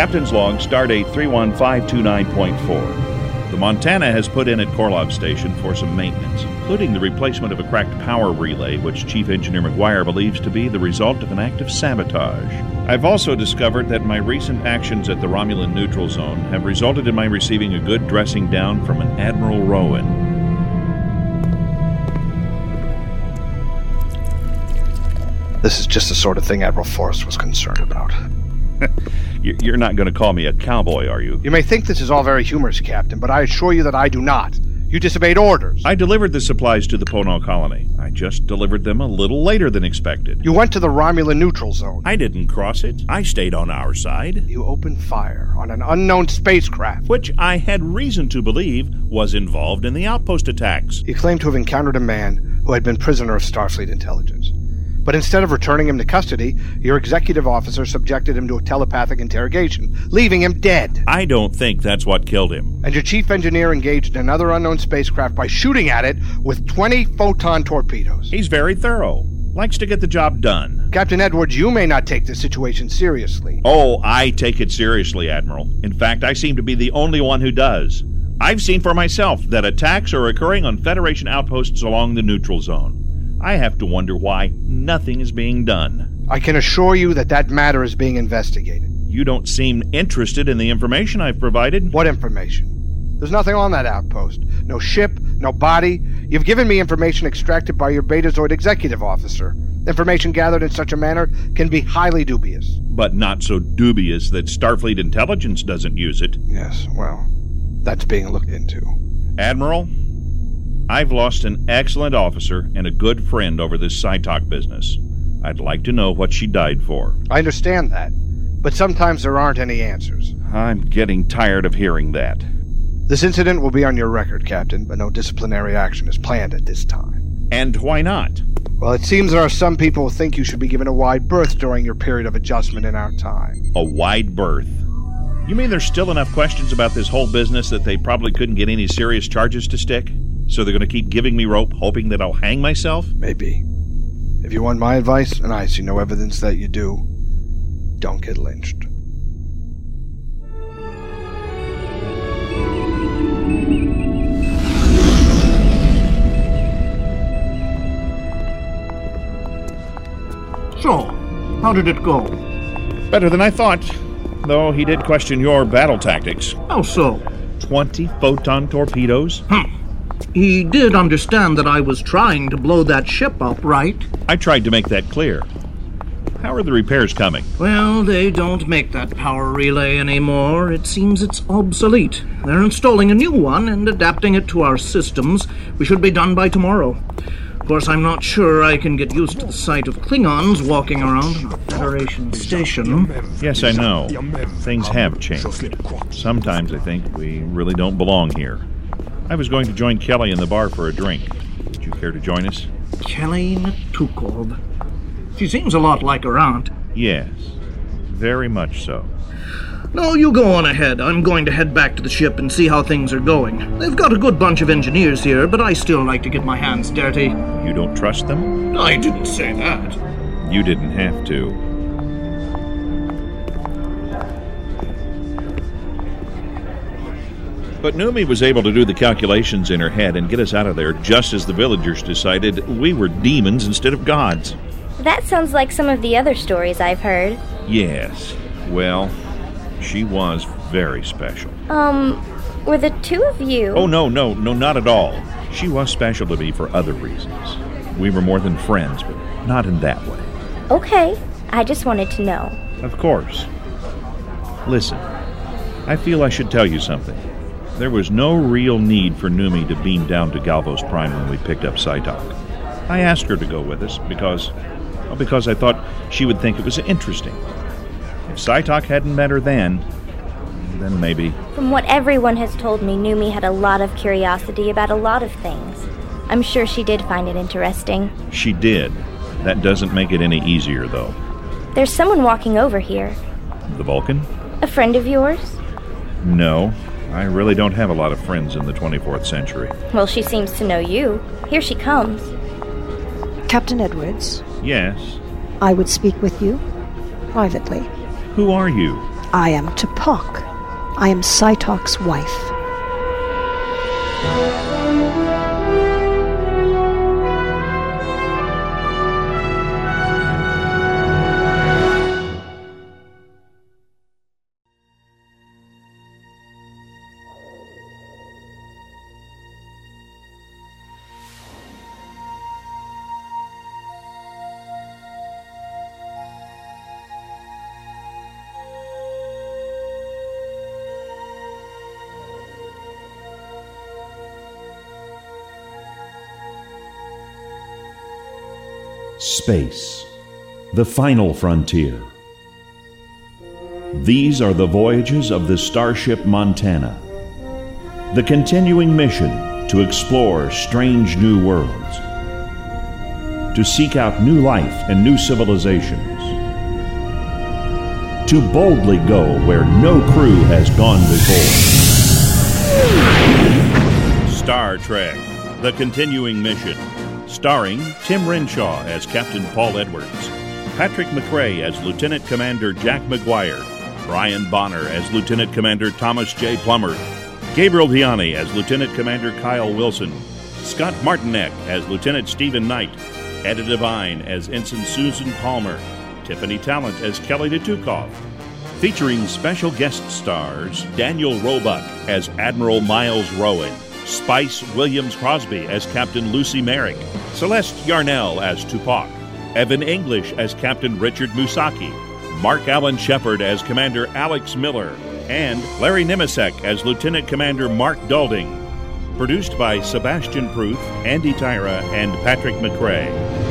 Captain's log, stardate 31529.4. The Montana has put in at Korlov Station for some maintenance, including the replacement of a cracked power relay, which Chief Engineer McGuire believes to be the result of an act of sabotage. I've also discovered that my recent actions at the Romulan neutral zone have resulted in my receiving a good dressing down from an Admiral Rowan. This is just the sort of thing Admiral Forrest was concerned about. You're not going to call me a cowboy, are you? You may think this is all very humorous, Captain, but I assure you that I do not. You disobeyed orders. I delivered the supplies to the Pono colony. I just delivered them a little later than expected. You went to the Romulan neutral zone. I didn't cross it. I stayed on our side. You opened fire on an unknown spacecraft, which I had reason to believe was involved in the outpost attacks. You claimed to have encountered a man who had been prisoner of Starfleet intelligence. But instead of returning him to custody, your executive officer subjected him to a telepathic interrogation, leaving him dead. I don't think that's what killed him. And your chief engineer engaged another unknown spacecraft by shooting at it with 20 photon torpedoes. He's very thorough. Likes to get the job done. Captain Edwards, you may not take this situation seriously. Oh, I take it seriously, Admiral. In fact, I seem to be the only one who does. I've seen for myself that attacks are occurring on Federation outposts along the neutral zone. I have to wonder why nothing is being done. I can assure you that matter is being investigated. You don't seem interested in the information I've provided. What information? There's nothing on that outpost. No ship, no body. You've given me information extracted by your Betazoid executive officer. Information gathered in such a manner can be highly dubious. But not so dubious that Starfleet intelligence doesn't use it. Yes, well, that's being looked into. Admiral, I've lost an excellent officer and a good friend over this Cytok business. I'd like to know what she died for. I understand that, but sometimes there aren't any answers. I'm getting tired of hearing that. This incident will be on your record, Captain, but no disciplinary action is planned at this time. And why not? Well, it seems there are some people who think you should be given a wide berth during your period of adjustment in our time. A wide berth? You mean there's still enough questions about this whole business that they probably couldn't get any serious charges to stick? So they're going to keep giving me rope, hoping that I'll hang myself? Maybe. If you want my advice, and I see no evidence that you do, don't get lynched. So, how did it go? Better than I thought, though he did question your battle tactics. How so? 20 photon torpedoes? He did understand that I was trying to blow that ship up, right? I tried to make that clear. How are the repairs coming? Well, they don't make that power relay anymore. It seems it's obsolete. They're installing a new one and adapting it to our systems. We should be done by tomorrow. Of course, I'm not sure I can get used to the sight of Klingons walking around in a Federation station. Yes, I know. Things have changed. Sometimes I think we really don't belong here. I was going to join Kelly in the bar for a drink. Would you care to join us? Kelly Natukov. She seems a lot like her aunt. Yes, very much so. No, you go on ahead. I'm going to head back to the ship and see how things are going. They've got a good bunch of engineers here, but I still like to get my hands dirty. You don't trust them? I didn't say that. You didn't have to. But Numi was able to do the calculations in her head and get us out of there just as the villagers decided we were demons instead of gods. That sounds like some of the other stories I've heard. Yes. Well, she was very special. Were the two of you... Oh, no, not at all. She was special to me for other reasons. We were more than friends, but not in that way. Okay, I just wanted to know. Of course. Listen, I feel I should tell you something. There was no real need for Numi to beam down to Galvos Prime when we picked up Cytok. I asked her to go with us because I thought she would think it was interesting. If Cytok hadn't met her then maybe... From what everyone has told me, Numi had a lot of curiosity about a lot of things. I'm sure she did find it interesting. She did. That doesn't make it any easier, though. There's someone walking over here. The Vulcan? A friend of yours? No. I really don't have a lot of friends in the 24th century. Well, she seems to know you. Here she comes. Captain Edwards? Yes? I would speak with you privately. Who are you? I am T'Pok. I am Cytok's wife. Space, the final frontier. These are the voyages of the Starship Montana, the continuing mission to explore strange new worlds, to seek out new life and new civilizations, to boldly go where no crew has gone before. Star Trek, the continuing mission. Starring Tim Renshaw as Captain Paul Edwards, Patrick McRae as Lieutenant Commander Jack McGuire, Brian Bonner as Lieutenant Commander Thomas J. Plummer, Gabriel Vianney as Lieutenant Commander Kyle Wilson, Scott Martinek as Lieutenant Stephen Knight, Etta Devine as Ensign Susan Palmer, Tiffany Talent as Kelly Tukoff, featuring special guest stars Daniel Roebuck as Admiral Miles Rowan, Spice Williams Crosby as Captain Lucy Merrick, Celeste Yarnell as T'Pok, Evan English as Captain Richard Musaki, Mark Allen Shepard as Commander Alex Miller, and Larry Nemisek as Lieutenant Commander Mark Dalding. Produced by Sebastian Pruth, Andy Tyra, and Patrick McRae.